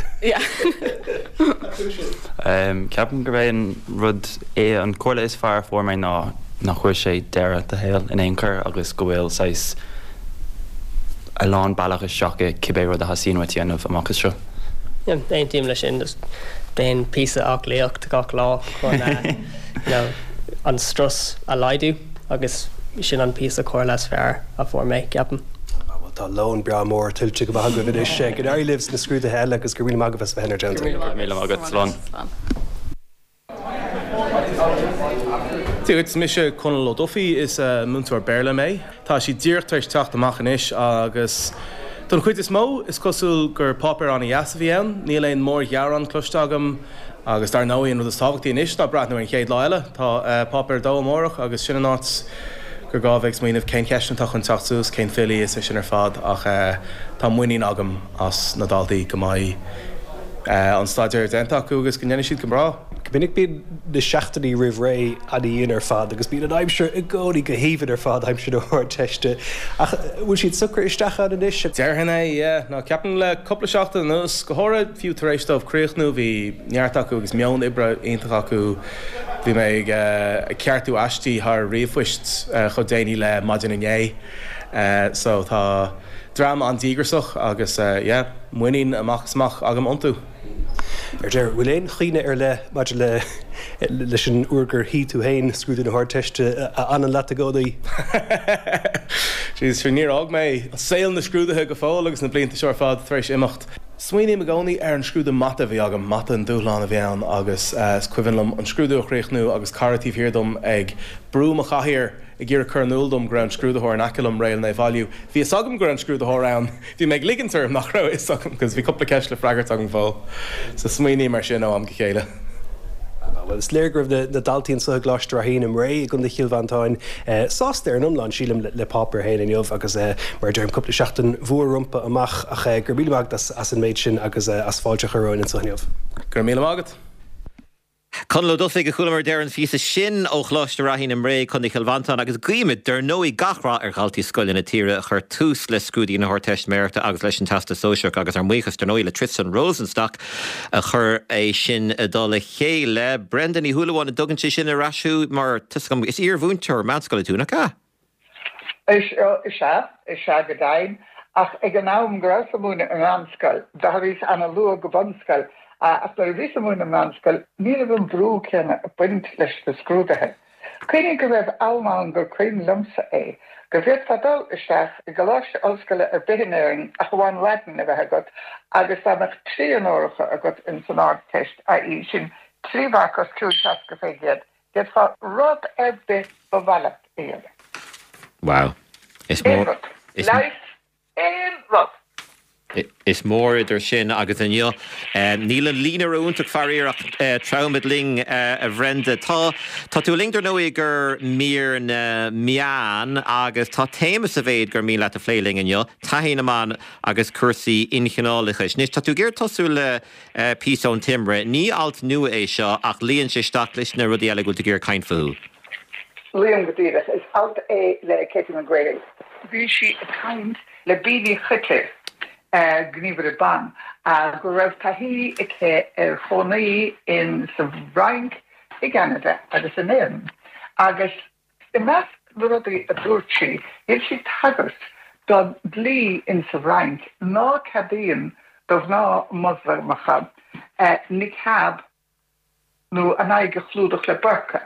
Ceapan go bhéh rud é an cóla is fearr fór mé ná nach chuir sé deire a héal in éon chur agus go bhfuil sais a lán bailach is seacha cibé rud a hasíonhaid dhéanamh amachchas seo. Déon tíim lei sin déon písa ach léocht gach lá chun an stras a laidú agus sin an pí a choir leis fear a for mé ceapan. Tá lón bra mór tiltte go bhag go bhid sé go air libs na scrúta heile agus gur bhfuil mag bheits bhenar gentle. mí agad slán. Tíid mis se Conal O'Duffy is múntúir Berla mé. Tá sí ddíirtáis techt amachchan is agus don chuid is mó is cosúil gur popper an jaasahíon, níl éon mór ghearan clostagam agus dar nóíon rud is táhachttaí inis tá brat nó an chéad leile tá popper dó mórach agus sinna nát gur gábhah míanamh cén ceisnatach an tachtús cén filií is sin ar fad ach tá muoín agam as na daltaí go maiid an staidir denta agus go nnéine siad go brá. Binnig bí de seachtaí rih ré a dhéon ar fad, agus bí an aimimseir i ggóí go híomh ar fad aimim sin óir teiste. Ach bhfuil siad sucr isteach an is? Dearhanna ná ceapan le coppla seachta nus go háir fiú taréistómh críochnú bhí neartach agus meon ibre aontacha acu bhí mé ceartú astí th riomhhuist chu déanaí le maidin inné, so tá drama an dígrasach agus muoín amachsmach agam ontú. Er déir bhfuil éon chiine ar le maidir le leis an uair hí tú hain scrúdú na háteiste an le agódaí. Sís fir níor ág mé saoil na scrúdathe go fáil agus na blianta seir fád thrééis imacht. Smuoine a gcónaí ar an scrúda mata bhí agam mata an dúláán a bhean agus cuihanlam an scrúdúchréichnú agus caratíh hirdom ag brúm a chahirir i ggéar chunúldom gur an scrúdathir an acilm réil na bhailiú. Bhí sagam gur an scrúdathir ann, bhí méid ligantar nach ra is sagam, cos bhí coppla ceis le freigart agam fáil. Sa smuoine mar sin ó am go chéile. Well is léirgrah na daltaíonn sa gláiste a héanam ré gon de chiilhantáin sásta ar an umláin sílam le papir héana jobh agus mar deirm coppla seachtain bhuair rumpa amach ach gur míleach as an méid sin agus as fáilte churáin in suneomh. Gur míle mágad. Conal O'Duffy go chulamar dearan físa sin ó chláiste rahín am ré chun chiilvantáin agus gcuimiid der nóí gachra ar galtaí scoil na tíre chur tús le scrúdaí na háteist méirta agus leis an tasta sóiseach agus ar muochas der nóí le Tristan Rosenstock a chur é sin dá le chéile Brendan í thuúlaháin a dogann sé sin a rasú mar tuiscom is ar bhúntear meánscoil túnacha? Is se is se go daim ach ag an nám gra múna an anscoil, da rís anna lua go bonscoil. As na ví mún am anscoil, ní bhn brú cena a buint leis na scrúdathe. Cuine go raibh ámán gur chuin lumsa é, go bhíad fadal isteach i goláiste ollscoile ar bihinéing a bháin leiten a bheit agat, agus amach trí an áiricha agat in san áirteist a í sin tríhachas clúteas go féigiad, géad fá rud ar bit bhhaile éile. Wow. Is mór. Leis éon rud. Is mór idir sin agus anneo. Níl an línaúntaach faríach traumid ling a bhrenda. Tá Tá tú lingtar nóí gur mír na meán agus tá témas a bhéad gur mí le a phléling anneo, taín amán agus cursaí inchinálachas. Nis tá tú gur tosú le písón timbre, ní alt nua é seo ach líonn sé staach leis na rudí eile go gur caint fuú. Líon go dtíras is alt é le Katie McGrady. Bhí si a caint le bíní chuite. Gníomhar ban a go raibh taithí ice ar fónaí in sa bhrainc i Canada agus in éan. Agus i meas rudaí a dúirtí, iad si tagart don blí in sa bhrainc ná cadíon dómh ná muslimacha nicab nó an aige chlúdach le burca.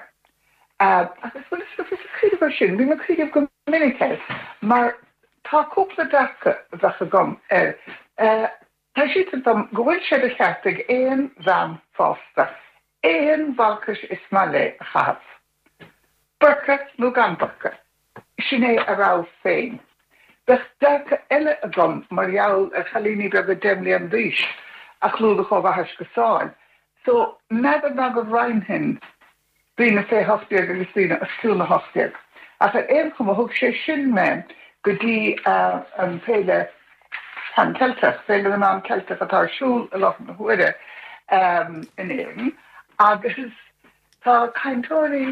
Agus bhfuil is go críomh sin, bhí mar críomh go minicéis, mar tá cúpla dacha bheitcha gom ar. Tá siad an gohfuil sé a cheartag éon bhean fásta, éon bhalcas is má le a chahab. Burca nó gan burca, sin é a rá féin. Bheith dacha eile a gom mar jaall a chalíní be go déimlí an dhís a chlúdach ó bhathas go sáil. So neidir ná go bhrain hin bhína fé hostiag agus bhína a stúna hostiag. As ar éon chum a thug sé sin me go dtí an féile an Celtach, féile an an Celtach atá siúl a lot na huire in éan, agus tá caintóirí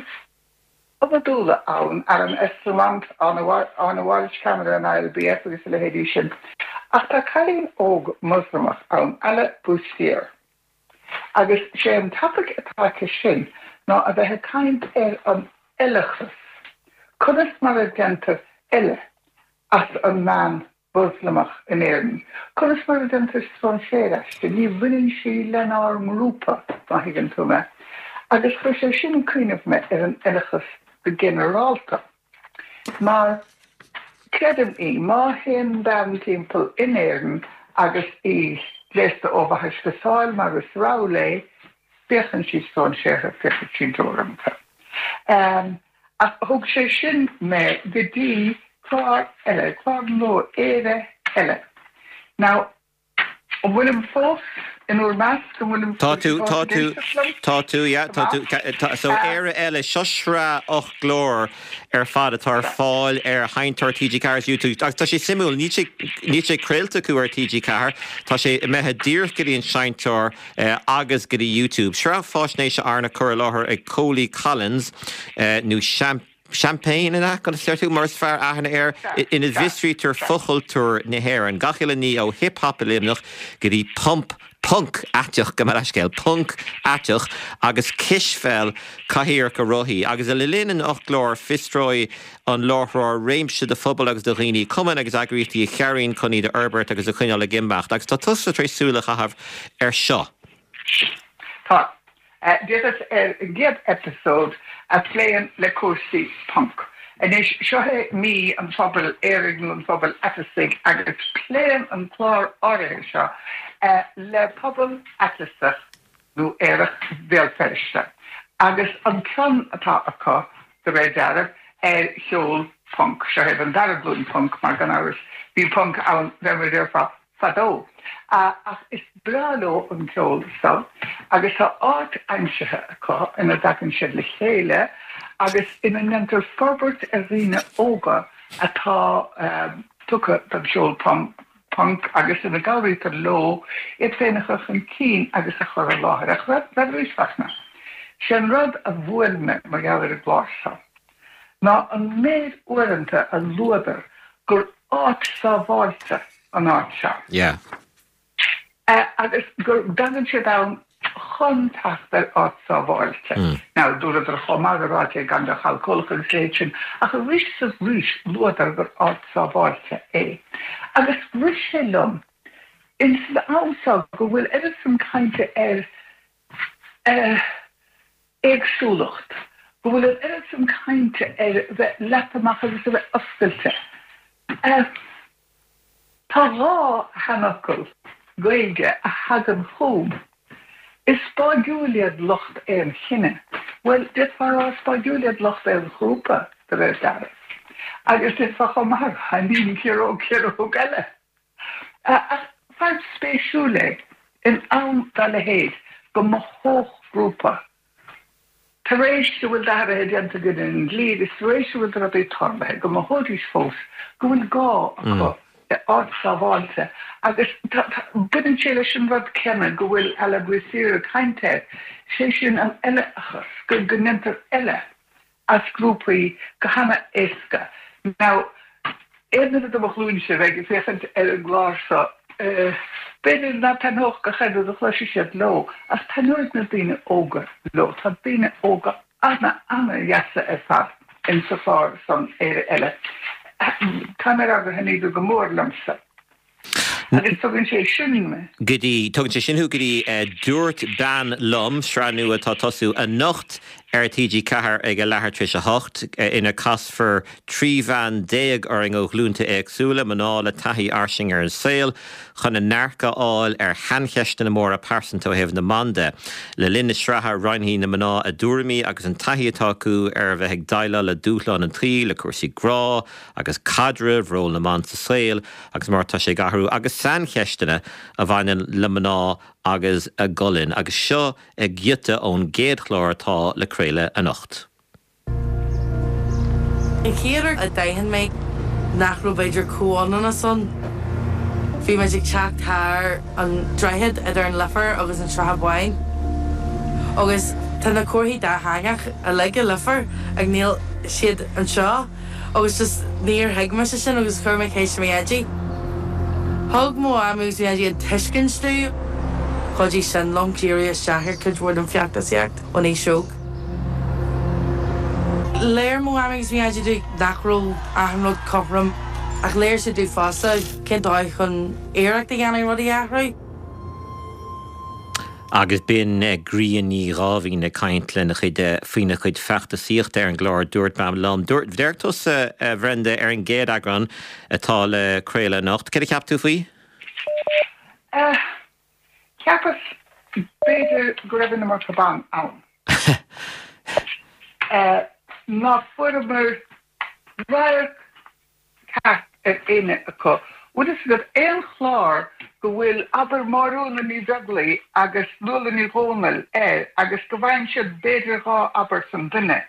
obadúla ann ar an Estland an a Walsh Camera an I L B F agus le héadí sin. Ach tá cailín óg muslimach ann eile bústíir. Agus sé an tapig atá sin ná a bheithe caint ar an eilechas. Cunas mar a gentar eile as an man muslimach in éan. Cunas mar a gentar sfón séireiste, ní bhuiinn sí lenar mrúpa má higann tú me. Agus chu sé sin cuiineh me ar an eilechas de generálta. Maar credum I, má hen dan timppel inéieren agus I léiste over haar spesáil mar is ráulé, bechen si son sécher fiche tindóramta. Um, ach hoog sé sin me gedí klar elle, klar no ere elle. Now, Willem Foss in oor mask en Willem Tá tú, tá tú, tá tú, ja, tá tú, so éire eile sosra och glór ar fad atar fáil ar haintar T G Cars YouTube. Tá sé simú, ní sé creilta cu ar T G Car, tá sé methe dír goíon seintar agus goí YouTube. Sra fásnééis se arna chur láthir ag Coley Collins nó champ Champagne in ac, ond ysgrifennu mors far a hynny er, in y fistri tur ffochl tur ne her, yn gachil ni o hip-hop y limnach, gyda pump, punk atioch gymar asgel, punk atioch, agus kishfel cahir ca rohi, agus y lilin yn och glor fistroi an lorhor reimse de phobal agus de rini, cuman agus agriti i charin coni de Herbert agus y cynol y gimbach, agus ta tusa tre súlach a haf er sio. Ta, dit is er gib episode a pléan le cuasaí punk. And is seo me an phobal éireann an phobal atlasig agus pléan an chlár áirithe seo uh, le phobal atlasach nó éireach bhéalfeiriste. Agus an plan atá acu de ré dearab ar seol punk. Seo heb an darab blúin punk mar gan áras bhí punk an bheimir fa fadó. Uh, ach is bralo an seol so agus tá áit aimsethe acu ina dagan siad le chéile agus ina nentar forbert a rina óga atá um, tucha an seol punk, punk agus ina galrí tar lo iad féinachach an cín agus a chur a láthir ach rad rad rúsfachna. Sin rud a bhuailme mar gair a glása. Ná an méid uiranta a luadar gur áit sa bháilte an áit seo. Yeah. Uh, agus gur dagan sé down chuntacht ar áit sa bháilte. Mm. Now, dúra ar chomar aráte gan de chalcolach agus léitsin, ach a rís sa rís luadar gur áit sa bháilte é. Agus rís sé lom, in sa ámsag go bhfuil eile some kainte ar uh, éagsúlacht, go bhfuil eile some kainte ar bheith letamach agus a bheith oscailte. Uh, Tá rá hanachil gaige a hagan home is spágiúliad locht ar an chinne. Well, dit war á spágiúliad locht ar an grúpa de bheith dar. Agus dit war chomar, han dín ciro ciro gelle. A fad spéisiúle in am dalle héid go ma hoog grúpa. Taréis se bhfuil dar a denta gyn yn glid, is taréis se bhfuil dar a bheith tarbe, go ma hodis fós, go bhfuil gá acu. Áit sa bháilte. Agus budan sé leis an rud cenne go bhfuil eile buíir a cainte, sé sin an eile achas go go nentar eile as grúpaí go hana éasca. Now, éadna a bhlúin se bheith féchant ar an glása, beidir na tanóch go cheadú a chluisi siad lo, as tanúid na daoine óga lo, tá daoine óga anna anna jaasa ar fad in sa far san éire eile. Camera go hynny go mór lamsa. Agus tugann sé sin me. Gydí, tugann sé sinú gydí dúirt ban lom, sra nu atá tosú a nocht ar T G Cahar ag a lethir tris a hocht ina cas for trí van déag ar an ó glúnta éagsúla maná le taithí arsing ar an saoil chun na nearcha áil ar hancheiste na mór a persanta hebh na manda. Le linne sratha reinhí na maná a dúramí agus an taithí atá acu ar bheith ag daile le dúchláin an trí le cuasaí grá agus cadre ról na man sa saoil agus mar tá sé gahrú agus sancheistena a bhainean le maná agus a golin, agus seo ag giota ón géadchlár atá le créile a nocht. I chéar a daihan méid nachrú beidir cúánan a son. Bhí meid ag teacht thar an dreihead idir an lifar agus an tratha bhain. Agus tá na cuairthaí dá hangach a leige lifar ag níl siad an seo, agus just níor heigme sa sin agus chuir me chéis mé éidí. Thug mó amús mé éidí an tuiscin stú, Chodí sin long cléirí steachir chud bhfuil an feachtasíocht ó é seog. Léir mó amagus mí aidir dú nachrú ahamród copram ach léir sé dú fása cin dóid chun éireacht a gceanna rudí aithraí. Agus bin gríon ní ráhí na caiintlen chuid faoine chuid fechta síocht ar an glár dúirt bam lom. Deirtus bhrende ar an géad agran atá leréile nacht. Cé ceap tú faoi? Ceapas beidir go raibh na mar cabán ann. Ná fuair mar bhair ceap ar éine acu. Bhuiil is go éon chlár go bhfuil aber marúna ní daglaí agus nula ní hónal é agus go bhain siad beidir gá aber san duine.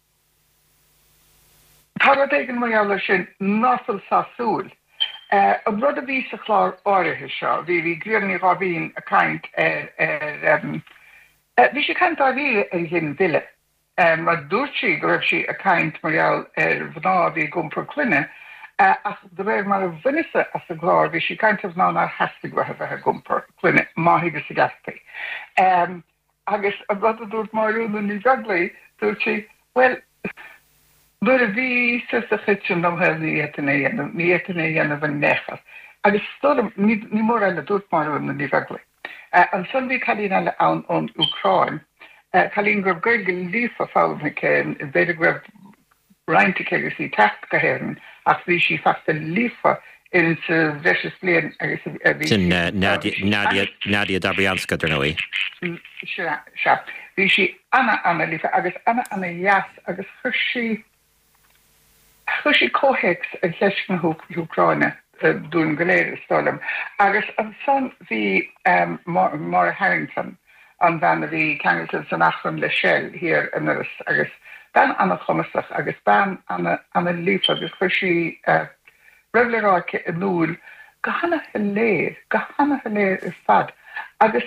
Tá éigen maiall sin náfil sásúil. A brud a bhí sa chlár áirithe seo, bhí bhí gríoní rábhín a caint ar bhí sé caint á bhí ar ghin duile. Mar dúirtí go raibh si a caint maiall ar bhná bhí gumpur cluine, ach de raibh mar a bhuiise as a glár, bhí si caint ná nar heasta go raibh a gumpur cluine maithaigh sa gastaí. Agus a brud a dúirt marúna ní daglaí, dúirtí, well, Dúir a bhí sa a chitin am he ní étané ní étané dhéanamh an nechas. Agus stom ní mór eile dúirt marúna ní daglaí. An son bhí chalín eile ann ón Ucráin, chalín gur gair go lífa fáilna cén i beidir go raibh roinnta cégur sí techt go héann, ach bhí sí feachta lífa in sa bheis blian agus a bhí. Sin Nadia Dabrianska ar nóí. Se. Bhí sí anna anna lífa agus anna anna jaas agus chuir sí chuir sí cóheics a leisna Ucráine dún goléir stálam. Agus an son bhí Maura Harrington an bhean a bhí ceangail san achran le Shell hir in Nuras agus ben anna chumasach agus ben anna lífa agus chuir sí Revleráice a núil go hana a léir, go hana a léir is fad. Agus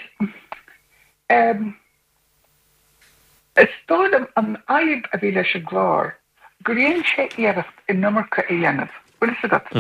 is stáidem an aib a bhí leis a glár, go réon sé iarracht i numarcha a dhéanamh. Bhuiil is a dat?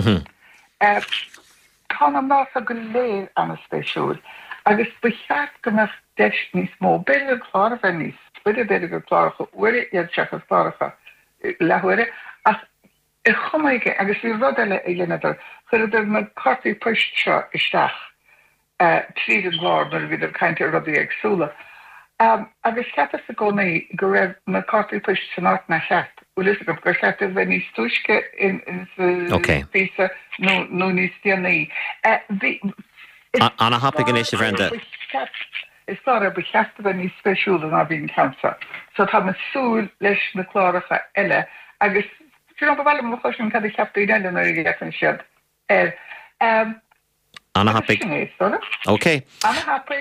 Tá am ná a go léir an a spéisiúil, agus bucheart go meh deis níos mó, beidir chláir bheith níos, beidir beidir go chláircha, uire iad seach a chláircha lehuire, ach I chumaige agus bhí rud eile i dhéanamh chuir idir na cartaí poist seo isteach tríd an glár mar bhíidir cainte rudaí agsúla. Agus ceapas a gcónaí go raibh na cartaí poist san áit na cheart, bhfuil is go gur cheart a bheith níos túisce in sa písa nó níos déanaí. Anna happa gan éis a bhrenda. Is tá a becheasta bheith níos speisiúla ná bhíon cansa. So tá na súil leis na chláiricha eile agus Sure, but well, I'm going to have to do that, and I'm going to have to Anna Happig. Okay. Anna Happig.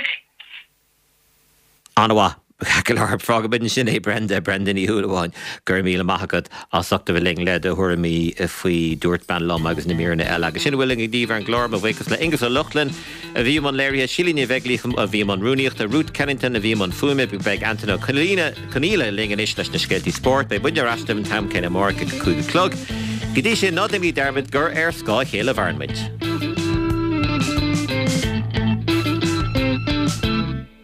Anna Calar frog bin sin é Brenda Brendan í thuúlaháin gur míle maithagad á sachta bh ling le a thuirí a faoi dúirt ban lom agus na mína eile agus sin bhfuil i ddíomh an glár a bhhéchas le ingus a Luchlin a bhí man léirí sílíní bheitglícham a bhí man rúníocht a Ruth Kennington a bhí man fuime bu beag Antonio Conile lingan is leis na scailtí sport be buine rastam tam céine mórca chuig clog. Gidí sin nádam í dermid gur ar scá chéile bharnmid.